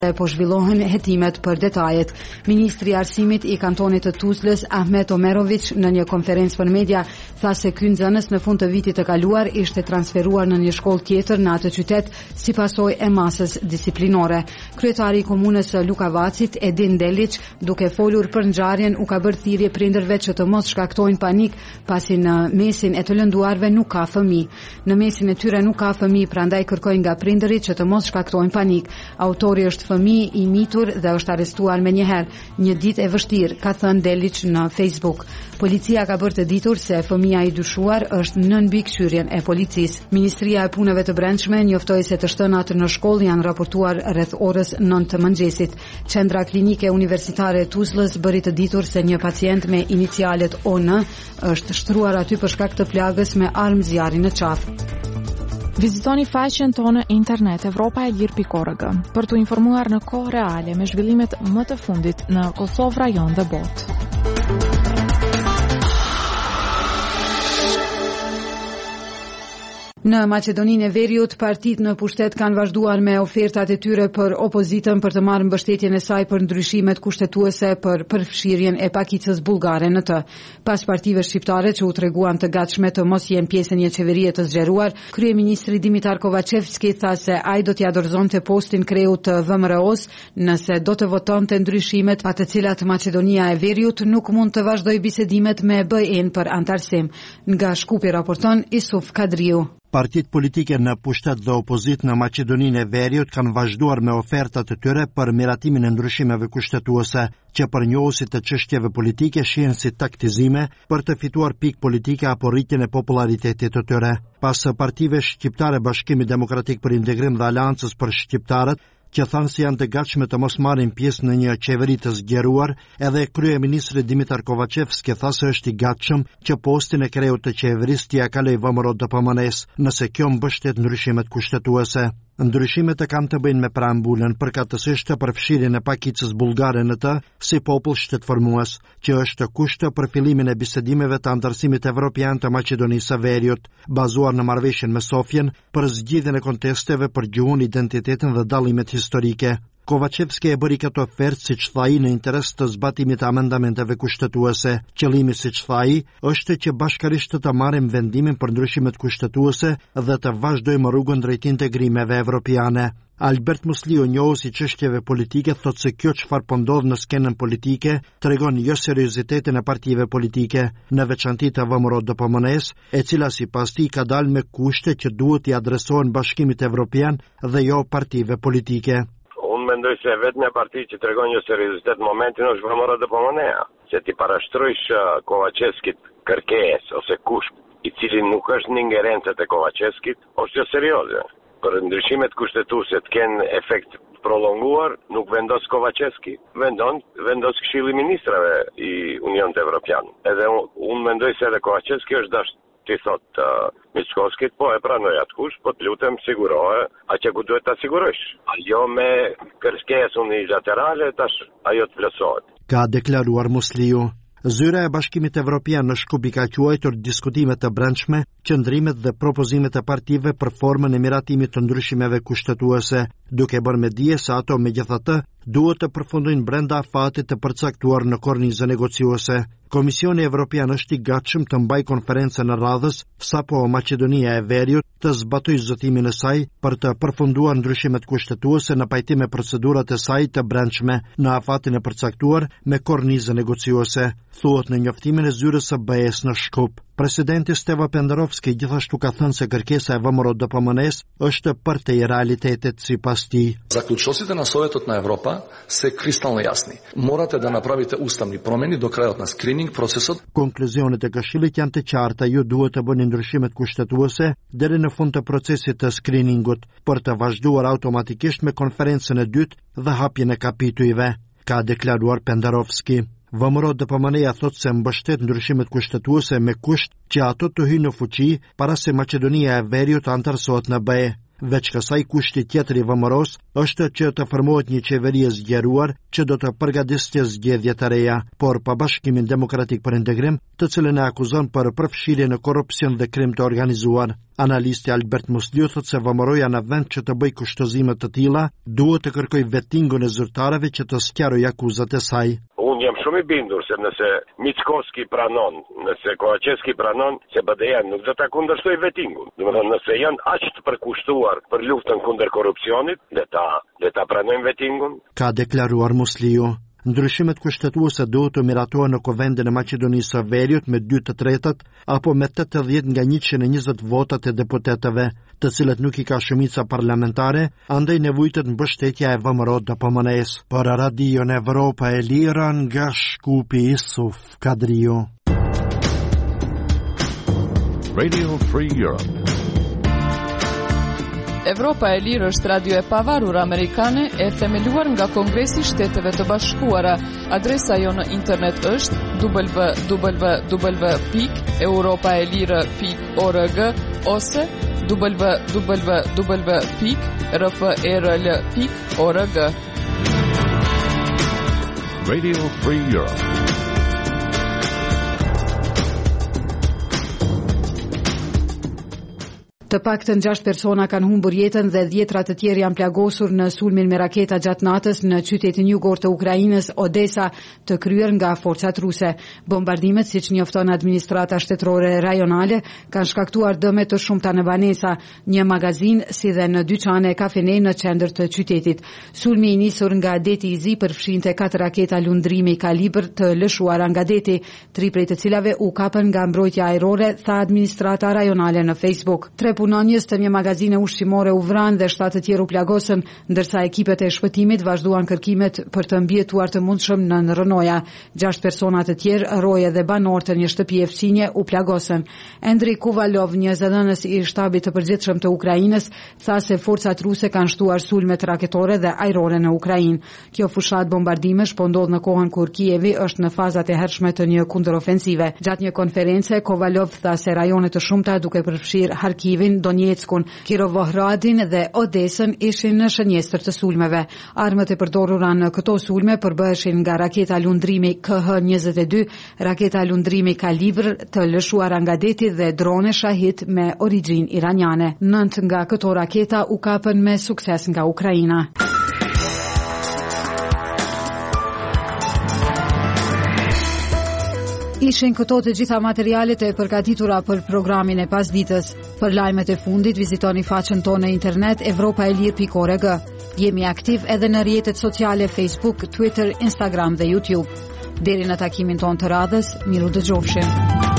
Po zhvillohen hetimet për detajet. Ministri i Arsimit i kantonit të Tuzlës, Ahmet Omerović, në një konferencë për media, tha se ky nxënës në fund të vitit të kaluar ishte transferuar në një shkollë tjetër në atë qytet si pasojë e masës disiplinore. Kryetari i komunës së Lukavacit, Edin Delić, duke folur për ngjarjen, u ka bërë thirrje prindërve që të mos shkaktojnë panik, pasi në mesin e të lënduarve nuk ka fëmijë. Në mesin e tyre nuk ka fëmijë, prandaj kërkojnë nga prindërit që të mos shkaktojnë panik. Autori është fëmijë i mitur dhe është arrestuar menjëherë. Një ditë e vështirë, ka thënë Delić në Facebook. Policia ka bërë të ditur se fëmia i dyshuar është nën mbikëqyrjen e policisë. Ministria e Punëve të Brendshme njoftoi se të shtënat në shkollë janë raportuar rreth orës 9 të mëngjesit. Qendra klinike universitare e Tuzlës bëri të ditur se një pacient me inicialet ON është shtruar aty për shkak të plagës me armë zjarri në qafë. Vizitoni faqen tonë internet europaelir.org për të informuar në kohë reale me zhvillimet më të fundit në Kosovë, rajon dhe botë. Në Maqedoninë e Veriut, partitë në pushtet kanë vazhduar me ofertat e tyre për opozitën për të marrë mbështetjen e saj për ndryshimet kushtetuese për përfshirjen e pakicës bullgare në të. Pas partive shqiptare që u treguan të gatshme të mos jenë pjesë e një qeverie të zgjeruar, kryeministri Dimitar Kovacevski tha se ai do t'ia dorëzonte postin kreu të VMRO-s nëse do të votonte ndryshimet pa të cilat Maqedonia e Veriut nuk mund të vazhdojë bisedimet me BE-n për antarësim. Nga Shkupi raporton Isuf Kadriu. Partitë politike në pushtet dhe opozit në Maqedoninë e Veriut kanë vazhduar me ofertat e tyre për miratimin e ndryshimeve kushtetuese, që për njohësit të çështjeve politike shihen si taktizime për të fituar pikë politike apo rritjen e popularitetit të tyre. Pas partive shqiptare Bashkimi Demokratik për Integrim dhe Aleancës për Shqiptarët, që thanë se janë të gatshme të mos marrin pjesë në një qeveri të zgjeruar, edhe kryeministri Dimitar Kovacevski tha se është i gatshëm që postin e kreut të qeverisë t'ia kalojë VMRO-DPMNE-s, nëse kjo mbështet ndryshimet kushtetuese. Ndryshimet e kanë të bëjnë me preambulën përkatësisht të përfshirjen e pakicës bullgare në të si popull shtetformues, që është kusht për fillimin e bisedimeve të antarësimit evropian të Maqedonisë së Veriut, bazuar në marrëveshjen me Sofjen për zgjidhjen e kontesteve për gjuhën, identitetin dhe dallimet historike. Kovacevski e bëri këtë ofertë, siç tha ai, në interes të zbatimit të amendamenteve kushtetuese. Qëllimi, siç tha ai, është që bashkërisht të marrim vendimin për ndryshimet kushtetuese dhe të vazhdojmë rrugën drejt integrimeve evropiane. Albert Musliu, njohës i çështjeve politike, thotë se kjo çfarë po ndodh në skenën politike tregon jo seriozitetin e partive politike, në veçanti të VMRO-DPMNE-s, e cila sipas tij ka dalë me kushte që duhet i adresohen Bashkimit Evropian dhe jo partive politike. Mendoj se vetëm një parti që tregon një seriozitet në momentin është VMRO-DPMNE-a, se ti parashtrojsh Kovacevskit kërkesë ose kusht i cili nuk është në ingerencët e Kovacevskit, është jo serioze. Për ndryshimet kushtetuese të kenë efekt prolonguar, nuk vendos Kovacevski, vendos Këshilli i Ministrave i Unionit Evropian. Edhe unë mendoj se edhe Kovacevski është dashur ti thot Mickovskit, po e pranoj atë kusht, po të lutem sigurohe që ku duhet ta sigurosh. Ajo me kërkesë unilaterale tash ajo të plotësohet. Ka deklaruar Musliu. Zyra e Bashkimit Evropian në Shkupi ka quajtur diskutime të brendshme, qëndrimet dhe propozimet e partive për formën e miratimit të ndryshimeve kushtetuese, duke bërë me dije se ato megjithatë duhet të përfundojnë brenda afatit të përcaktuar në kornizën negociuese. Komisioni Evropian është i gatshëm të mbajë konferencën në radhës sapo Maqedonia e Veriut të zbatojë zotimin e saj për të përfunduar ndryshimet kushtetuese në pajtim me procedurat e saj të brendshme në afatin e përcaktuar me kornizën negociuese, thuhet në njoftimin e zyrës së BE-s në Shkup. Presidenti Steva Pendarovski gjithashtu ka thënë se kërkesa e VMRO-DPMNE-s është përtej realitetit sipas tij. Заключоците на Советот на Европа се кристално јасни. Морате да направите уставни промени до крајот на скрининг процесот. Konkluzionet e Këshillit janë të qarta, ju duhet të bëni ndryshimet kushtetuese deri në fund të procesit të screeningut, për të vazhduar automatikisht me konferencën e dytë dhe hapjen e kapitujve, ka deklaruar Pendarovski. VMRO-DPMNE-ja thotë se mbështet ndryshimet kushtetuese me kusht që ato të hyjnë në fuqi para se Maqedonia e Veriut të antarësohet në BE. Veç kësaj kushti tjetër i vëmëros është që të formohet një qeveri e zgjeruar që do të përgatiste zgjedhje të reja, por pa Bashkimin Demokratik për Integrim, të cilën e akuzon për përfshirje në korrupsion dhe krim të organizuar. Analisti Albert Musliu thotë se vëmëroja në vend që të bëj kushtozime të tilla, duhet të kërkoj vettingun e zyrtarëve që të sqarojë akuzat e saj. Unë jam shumë i bindur se nëse Mickoski pranon, nëse Kovaqevski pranon, se BDE nuk do ta kundërshtoj vettingun. Domethënë nëse janë aq të përkushtuar për luftën kundër korrupsionit, le ta pranojnë vettingun. Ka deklaruar Musliu. Ndryshimet kushtetuese duhet të miratohen në Kuvendin e Maqedonisë së Veriut me 2/3 apo me 80 nga 120 votat e deputetëve, të cilët nuk i ka shumica parlamentare, andaj nevojtet mbështetja e vëmërot DPMNE-s. Për Radio Evropa e Lira nga Shkupi Isuf Kadriu. Radio Free Europe. Evropa e Lirë është radio e pavarur amerikane e themeluar nga Kongresi i Shteteve të Bashkuara. Adresa jo në internet është www.europaelire.org ose www.rfrl.org. Radio Free Europe. Të paktën 6 persona kanë humbur jetën dhe 10 të tjerë janë plagosur në sulmin me raketa gjatë natës në qytetin jugor të Ukrainës, Odesa, të kryer nga forcat ruse. Bombardimet, siç njofton administrata shtetërore rajonale, kanë shkaktuar dëme të shumta në banesa, një magazin si dhe në dyqane kafene në qendër të qytetit. Sulmi i nisur nga deti i zi përfshinte 4 raketa lundrimi kalibër të lëshuara nga deti, 3 prej të cilave u kapën nga mbrojtja ajrore, tha administrata rajonale në Facebook. Punonjës të një magazine ushqimore u vranë dhe 7 të tjerë u plagosën, ndërsa ekipet e shpëtimit vazhduan kërkimet për të mbjetuar të mundshëm në rënoja. 6 persona të tjerë, roje dhe banor të një shtëpi e fqinje, u plagosën. Andrei Kovalov, një zëdhënës i shtabit të përgjithshëm të Ukrainës, tha se forcat ruse kanë shtuar sulmet raketore dhe ajrore në Ukrainë. Kjo fushat bombardimesh po ndodh në kohën kur Kijevi është në fazat e hershme të një kundërofensive. Gjatë një konference, Kovalov tha se rajone të shumta, duke përfshirë Harkivin, Donjeckun, Kirovohradin dhe Odesën, ishin në shënjestër të sulmeve. Armët e përdorura në këto sulme përbëheshin nga raketa lundrimi KH-22, raketa lundrimi kalibër të lëshuara nga deti dhe drone Shahid me origjinë iraniane. 9 nga këto raketa u kapën me sukses nga Ukraina. Ishin këto të gjitha materialet e përgatitura për programin e pasditës. Për lajmet e fundit, vizitoni faqen tonë në internet europaelir.org. Jemi aktiv edhe në rrjetet sociale Facebook, Twitter, Instagram dhe YouTube. Deri në takimin tonë të radhës, miru dëgjofshim.